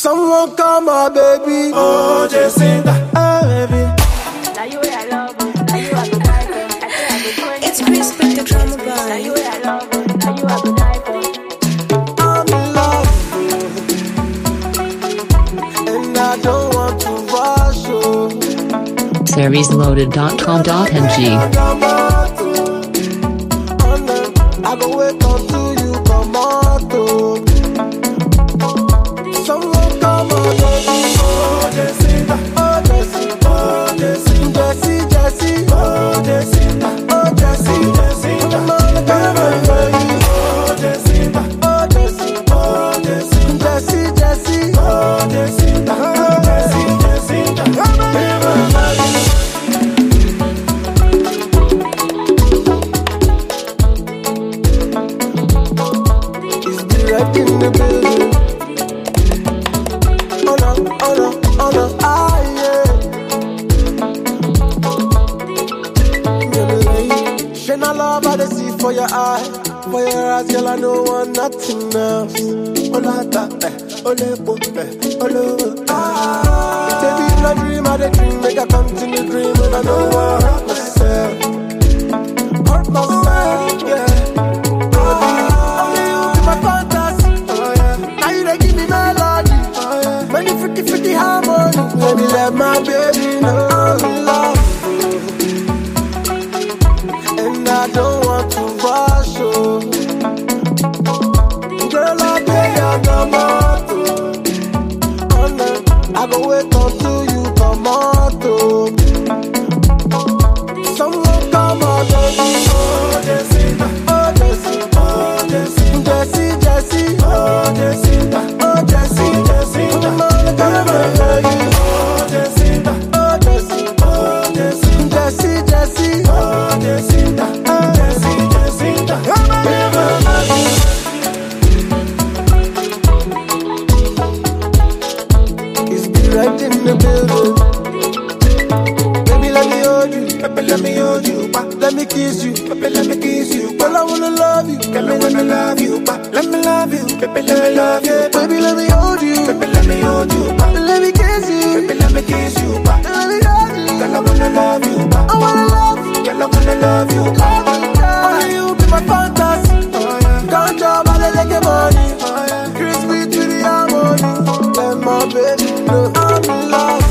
Someone call my baby. Oh, Jacinta, oh baby. Now you I love her. Now you I go die for. I say I go do anything. It's Chris with the drama boy. Now you I love her. Now you I go die for. I'm in love, and I don't want to rush you. SeriesLoaded.com.ng. I go wait until you come out. Someone come on, baby. Oh, Jacinta, oh, Jacinta, oh, Jacinta, Jessie, oh, Jacinta, oh, Jessie, Jacinta, oh, Jacinta, oh, Jacinta, oh, Jacinta, Jessie, oh, Jacinta, oh, Jacinta, it's direct in the building. Oh no, ah yeah. Shine a love I see for your eye, for your eyes, girl. I don't want nothing else. Oh la da, oh le bo, oh lo, ah. Baby, if I dream, I dream, make I continue dreaming. I don't want hurt myself, yeah. Only you be my fantasy, oh yeah. Now you they give me melody, oh yeah. When you freaky harmony, let me let my baby know I'm in love, and I don't want to rush you. Girl, I pay your number, oh no, I go wait until you come out. Someone come on, baby. Oh, Jacinta, oh, Jacinta, oh, Jacinta, Jessie, oh, Jacinta, oh, Jessie, Jacinta, oh, Jacinta, oh, Jacinta, oh, Jacinta, Jessie, oh, Jacinta, oh, Jessie, Jacinta, it's direct in the building. Baby, let me hold you. Baby, let me hold you. Let me kiss you. Baby, let me kiss you. Girl, I wanna love you. Girl, I wanna love you. Let me love you. Baby, let me love you. Baby, let me hold you. Baby, let me hold you. Let me kiss you. Baby, let me kiss you. Let me love you. Girl, I wanna love you. I wanna love you. Girl, I wanna love you. Only you be my fantasy. Can't job, I like your money. Crispy to the harmony. Let my baby know I'm in love,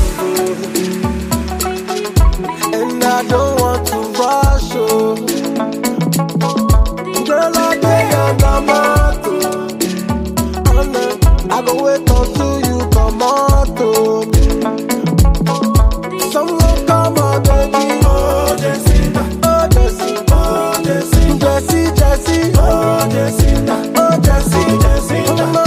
and I don't want to rush you. Girl, I pay your number, oh no, I go wait until you come out. Someone come on, baby. Oh, Jacinta, oh, Jacinta, oh, Jacinta, Jessie, oh, Jacinta, oh, Jessie, Jacinta, oh,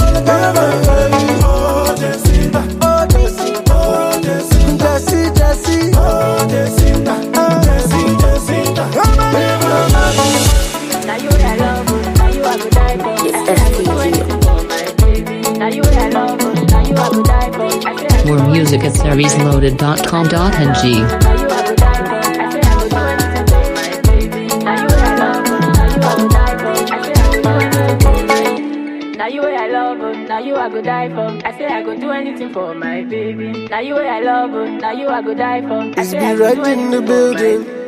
Jacinta, oh, Jacinta, oh, Jacinta, Jessie, oh, Jacinta, oh, Jessie, Jacinta. Now you I love her. Now you I go die for. I say I go do anything for my baby. Now you I love her. Now you I go die for. I say I go More music at SeriesLoaded.com.ng. Now you I go die for. I say I go do anything for my baby. Now you I love her. Now you I go die for. I say I go do anything for my baby. Now you I love her. Now you I go die for. I say I go do anything for my baby. Now you I love her. Now you I go die for. I It's say I be go right do in the anything for my building.